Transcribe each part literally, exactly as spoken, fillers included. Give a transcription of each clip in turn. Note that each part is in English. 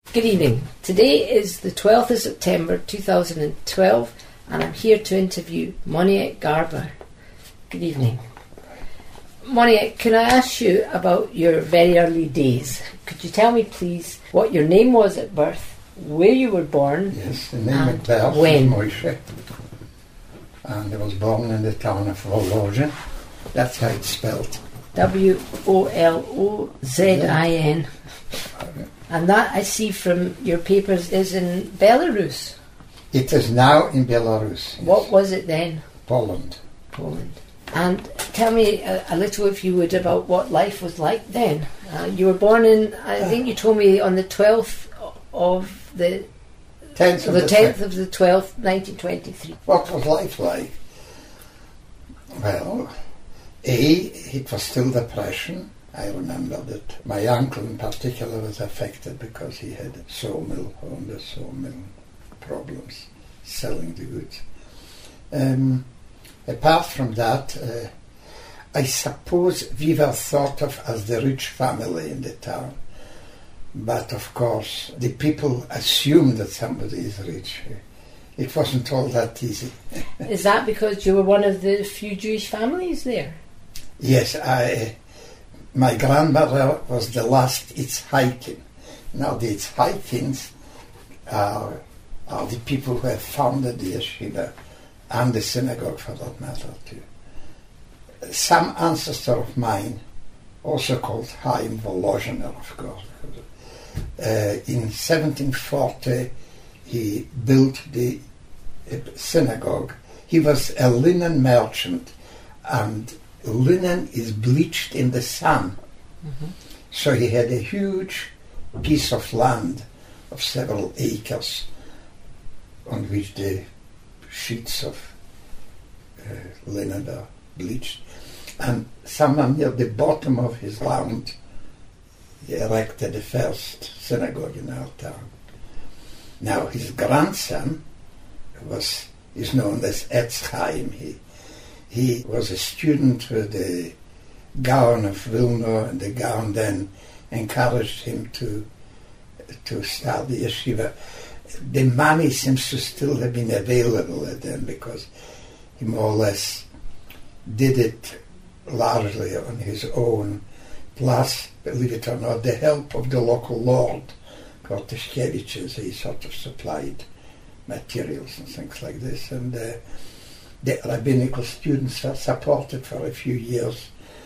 Good evening. Today is the twelfth of September two thousand twelve and I'm here to interview Monique Garber. Good evening. Monique, can I ask you about your very early days? Could you tell me please what your name was at birth, where you were born? Yes, the name at birth when? was Moishe, and I was born in the town of Wolozhin. That's how it's spelled. W O L O Z I N. And that, I see from your papers, is in Belarus. It is now in Belarus. Yes. What was it then? Poland. Poland. And tell me a, a little, if you would, about what life was like then. Uh, you were born in, I think you told me, on the twelfth of the... tenth of the the tenth of the twelfth, nineteen twenty-three. What was life like? Well, A, it was still depression. I remember that my uncle in particular was affected because he had a sawmill, owned a sawmill, problems selling the goods. Um, apart from that, uh, I suppose we were thought of as the rich family in the town. But of course, the people assume that somebody is rich. It wasn't all that easy. Is that because you were one of the few Jewish families there? Yes, I... My grandmother was the last Itzhaikin. Now the Itzhaikins are, are the people who have founded the yeshiva and the synagogue for that matter too. Some ancestor of mine, also called Chaim Volozhiner, of course, uh, in seventeen forty he built the uh, synagogue. He was a linen merchant, and linen is bleached in the sun. Mm-hmm. So he had a huge piece of land of several acres on which the sheets of uh, linen are bleached. And somewhere near the bottom of his land he erected the first synagogue in our town. Now his grandson was is known as Etz Chaim. He He was a student with the Gaon of Vilna, and the Gaon then encouraged him to to start the yeshiva. The money seems to still have been available then because he more or less did it largely on his own, plus, believe it or not, the help of the local lord, Korteshkeviches. He sort of supplied materials and things like this, and uh, the rabbinical students were supported for a few years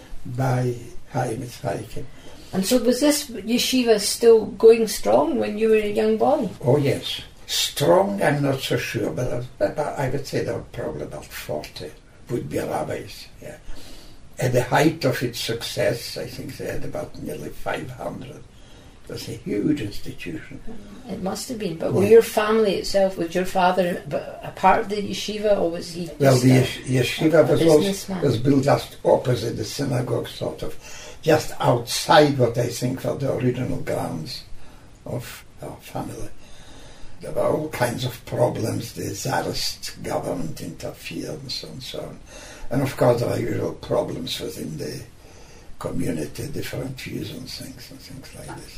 by Chaim Itzhaikin. And so was this yeshiva still going strong when you were a young boy? Oh yes. Strong, I'm not so sure, but I would say there were probably about forty would-be rabbis. Yeah. At the height of its success, I think they had about nearly five hundred. It was a huge institution. It must have been. But yeah. Were your family itself, was your father a part of the yeshiva, or was he Well, the a, yeshiva a, a was, also, was built just opposite the synagogue, sort of, just outside what I think were the original grounds of our family. There were all kinds of problems. The Tsarist government interfered and so on and so on. And of course there are usual problems within the community, different views on things and things like this.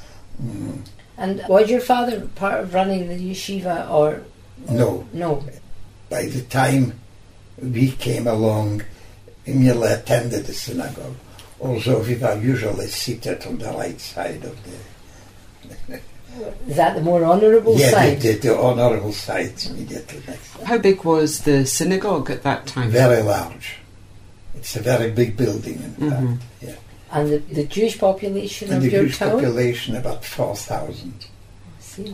Mm. And was your father part of running the yeshiva, or...? No. No. By the time we came along, we merely attended the synagogue, although we were usually seated on the right side of the... Is that the more honourable yeah, side? Yeah, the, the honourable side immediately next. How big was the synagogue at that time? Very large. It's a very big building, in mm-hmm. fact. Yeah. And the, the Jewish population and of your town? The Jewish town? population, about four thousand. I see.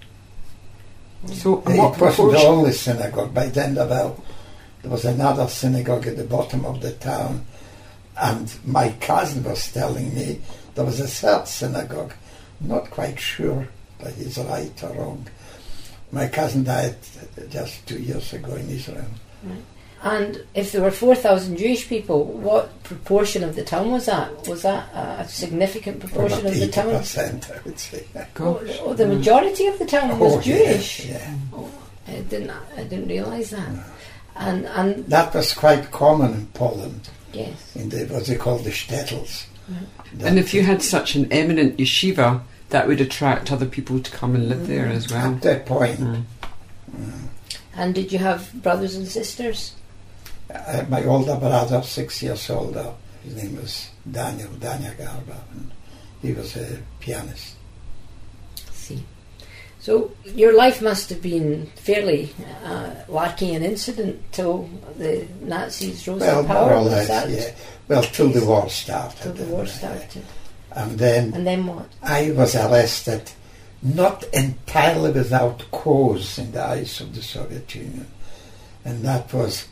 So it what wasn't the only synagogue. By then there, were, there was another synagogue at the bottom of the town, and my cousin was telling me there was a third synagogue. Not quite sure that he's right or wrong. My cousin died just two years ago in Israel. Right. And if there were four thousand Jewish people, what proportion of the town was that? Was that a significant proportion About of the town? eighty percent, I would say. Oh, oh, the majority of the town was oh, Jewish? Yeah, yeah. Oh, I didn't, I didn't realise that. No. And, and that was quite common in Poland. Yes. In the, what they call the shtetls. Mm-hmm. And if you had such an eminent yeshiva, that would attract other people to come and live there as well. At that point. Mm. Mm. And did you have brothers and sisters? Uh, my older brother, six years older, his name was Daniel, Daniel Garber, and he was a pianist. See. So your life must have been fairly uh, lacking in incident till the Nazis rose Well, to power. more or was less, that yeah. Well, till the war started. till the war started? And then And then what? I was arrested, not entirely without cause in the eyes of the Soviet Union. And that was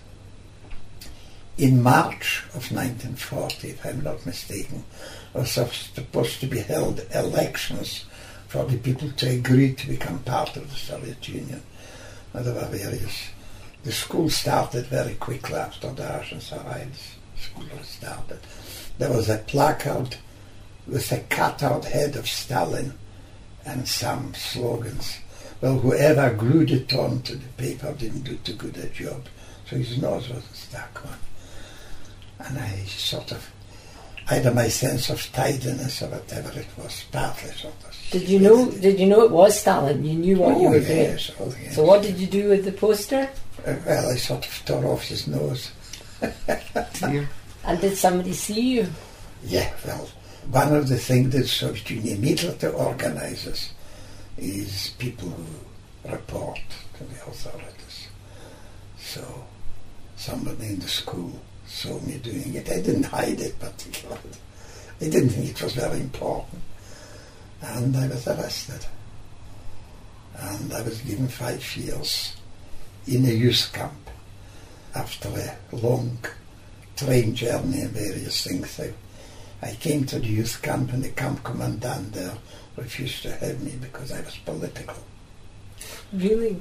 in March of nineteen forty, if I'm not mistaken. Was supposed to be held elections for the people to agree to become part of the Soviet Union. And there were various. The school started very quickly after the Russians arrived. The school started. There was a placard with a cut-out head of Stalin and some slogans. Well, whoever glued it on to the paper didn't do too good a job, so his nose was a stuck one. And I sort of, either my sense of tidiness or whatever it was, partly sort of. Did you know? Did you know it was Stalin? You knew what oh, you were yes, doing. oh, yes. So what did you do with the poster? Uh, well, I sort of tore off his nose. Dear. And did somebody see you? Yeah, well, one of the things that Soviet Union immediately organizes is people who report to the authorities. So somebody in the school saw me doing it. I didn't hide it particularly. I didn't think it was very important. And I was arrested. And I was given five years in a youth camp after a long train journey and various things. I, I came to the youth camp and the camp commandant there refused to have me because I was political. Really?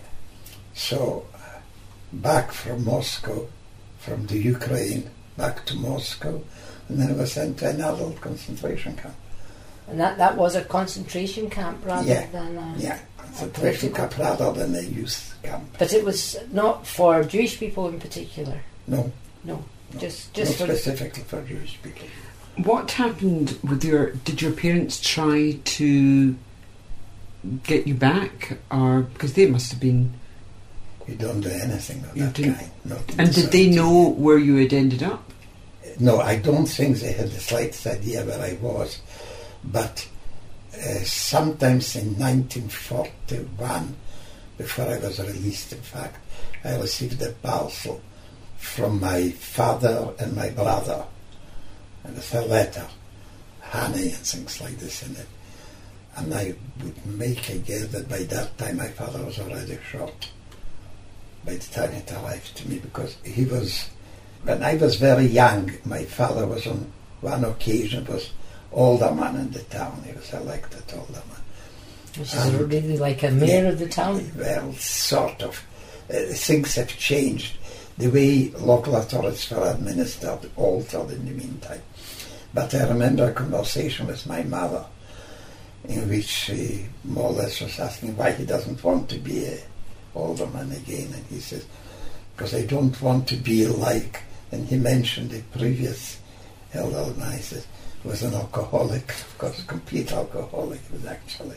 So, uh, back from Moscow, from the Ukraine, back to Moscow, and then I was sent to an adult concentration camp. And that, that was a concentration camp rather Yeah. than a... Yeah, concentration camp rather than a youth camp. But it was not for Jewish people in particular? No, No, no, just, just not for... specifically for Jewish people. What happened with your? Did your parents try to get you back, or because they must have been? You don't do anything of You that didn't- kind. Not in And the did they seventies. know where you had ended up? No, I don't think they had the slightest idea where I was. But uh, sometimes in nineteen forty-one, before I was released, in fact, I received a parcel from my father and my brother. And with a letter, honey and things like this in it. And I would make a guess that by that time my father was already shot. By the time it arrived to me, because he was, when I was very young, my father was on one occasion was alderman in the town. He was elected alderman. Which is Um, really like a mayor yeah, of the town. Well, sort of. Uh, things have changed. The way local authorities were administered altered in the meantime. But I remember a conversation with my mother in which she more or less was asking why he doesn't want to be a alderman again. And he says, because I don't want to be like, and he mentioned the previous alderman, he says, was an alcoholic, of course, complete alcoholic, was actually.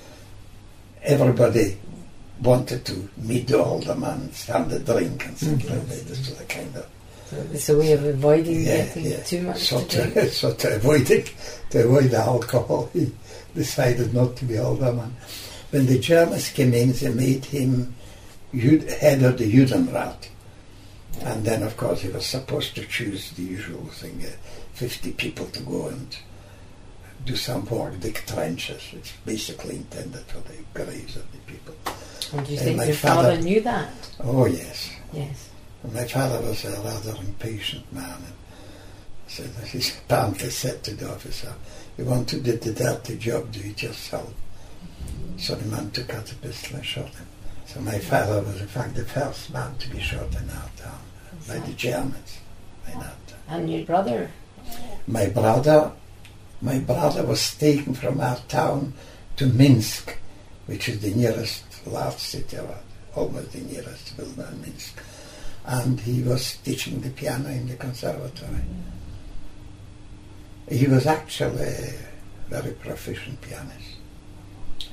Everybody wanted to meet the alderman, stand a drink and things like that. This was a kind of So it's a way of avoiding yeah, getting yeah. too much so to drink. to, so to avoid it, to avoid the alcohol, he decided not to be alderman. When the Germans came in, they made him Jud- head of the Judenrat. And then, of course, he was supposed to choose the usual thing, uh, fifty people to go and do some work, dig trenches. It's basically intended for the graves of the people. And do you And think my your father, father- knew that? Oh, yes. Yes. My father was a rather impatient man. And so he apparently said to the officer, you want to do the dirty job, do it yourself. So the man took out a pistol and shot him. So my father was in fact the first man to be shot in our town by the Germans. By that time. And your brother? My brother, my brother was taken from our town to Minsk, which is the nearest large city, or almost the nearest well-known Minsk. And he was teaching the piano in the conservatory. He was actually a very proficient pianist.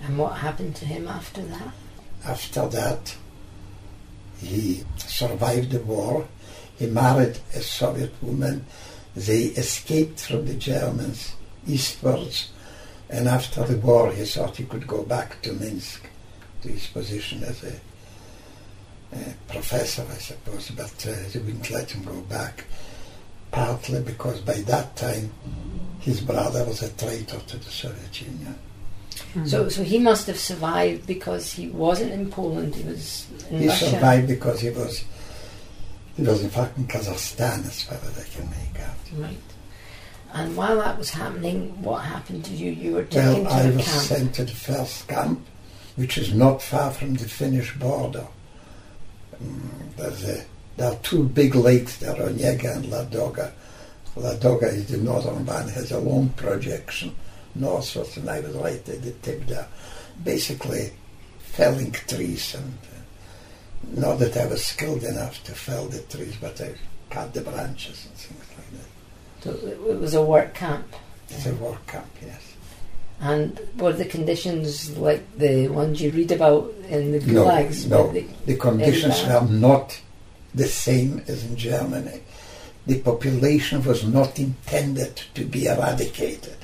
And what happened to him after that? After that, he survived the war. He married a Soviet woman. They escaped from the Germans eastwards, and after the war he thought he could go back to Minsk, to his position as a, a professor, I suppose, but uh, they wouldn't let him go back, partly because by that time his brother was a traitor to the Soviet Union. Mm-hmm. So, so he must have survived because he wasn't in Poland, he was in He Russia. survived because he was, he was in fact in Kazakhstan, as far as I can make out. Right. And while that was happening, what happened to you? You were taken Well, to I a was camp. sent to the first camp, which is not far from the Finnish border. Um, there's a, there are two big lakes there, Onega and Ladoga. Ladoga is the northern one, has a long projection northwards, and I was right at the tip there, basically felling trees. And uh, not that I was skilled enough to fell the trees, but I cut the branches and things like that. So it it was a work camp. It's a war camp, yes. And were the conditions like the ones you read about in the No, gulags? no. Were they The conditions very bad? were not the same as in Germany. The population was not intended to be eradicated,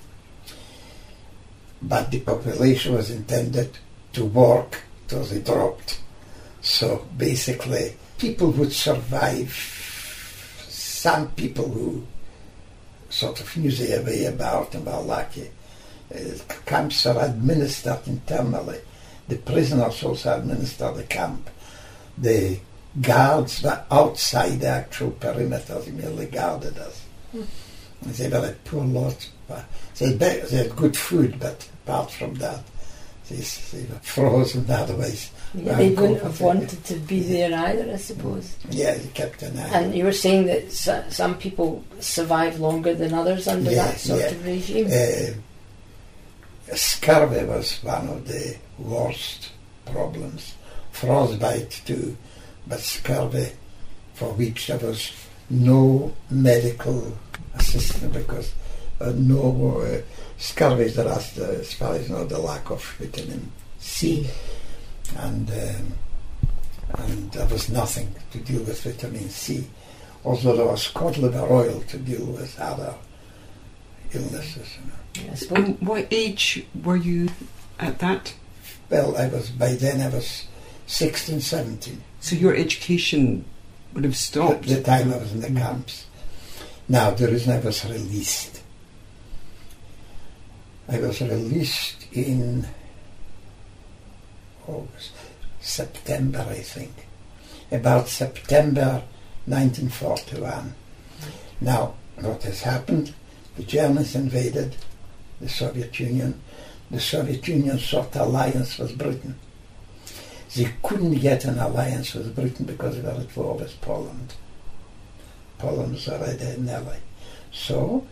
but the population was intended to work till they dropped. So basically, people would survive. Some people who sort of knew their way about and were lucky. Uh, camps are administered internally. The prisoners also administer the camp. The guards were outside the actual perimeter, they merely guarded us. Mm. They were a poor lot. They, they had good food, but apart from that, they, they were frozen otherwise. Yeah, they wouldn't have wanted to be there either, I suppose. Yeah, they kept an eye. And you were saying that so- some people survive longer than others under Yeah, that sort yeah. of regime. Uh, scurvy was one of the worst problems. Frostbite too, but scurvy, for which there was no medical assistance because uh, no uh, scurvy is the last, uh, as far as I know, the lack of vitamin C, and um, and there was nothing to deal with vitamin C. Also, there was cod liver oil to deal with other illnesses. You know. I suppose. And what age were you at that? Well, I was by then I was sixteen, seventeen. So your education would have At stopped. the time I was in the camps. Now, the reason I was released, I was released in August, September, I think, about September nineteen forty-one. Now, what has happened? The Germans invaded the Soviet Union. The Soviet Union sought alliance with Britain. They couldn't get an alliance with Britain because they were at war with Poland. Poland was already an ally. So,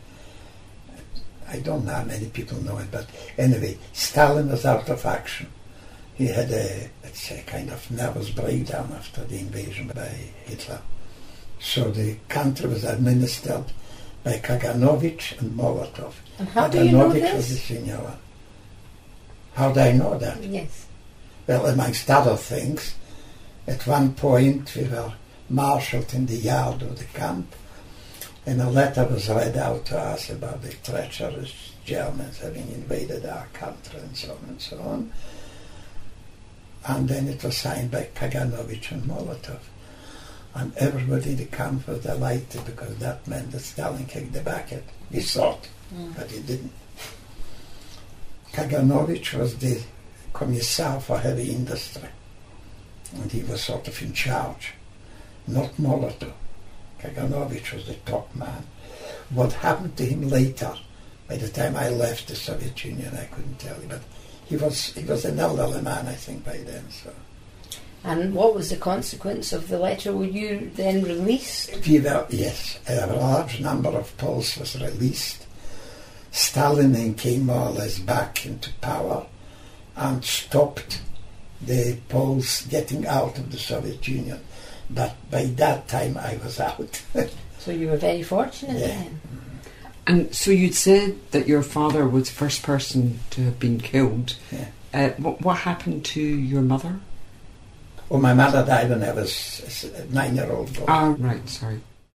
I don't know how many people know it, but anyway, Stalin was out of action. He had a, let's say, kind of nervous breakdown after the invasion by Hitler. So the country was administered by Kaganovich and Molotov. And how do you know Kaganovich was the this? senior one. How do I know that? Yes. Well, amongst other things, at one point we were marshalled in the yard of the camp, and a letter was read out to us about the treacherous Germans having invaded our country and so on and so on. And then it was signed by Kaganovich and Molotov. And everybody in the camp was delighted because that meant that Stalin kicked the bucket. He thought, Mm. but he didn't. Kaganovich was the commissar for heavy industry, and he was sort of in charge, not Molotov. Kaganovich was the top man. What happened to him later, by the time I left the Soviet Union, I couldn't tell you, but he was he was an elderly man, I think, by then. So And what was the consequence of the letter? Were you then released? we were, yes, a large number of Poles was released. Stalin then came more or less back into power and stopped the Poles getting out of the Soviet Union. But by that time I was out. So you were very fortunate Yeah. then. And so you'd said that your father was the first person to have been killed. Yeah. Uh, what, what happened to your mother? Well, my mother died when I was a nine-year-old boy. Ah, right, sorry.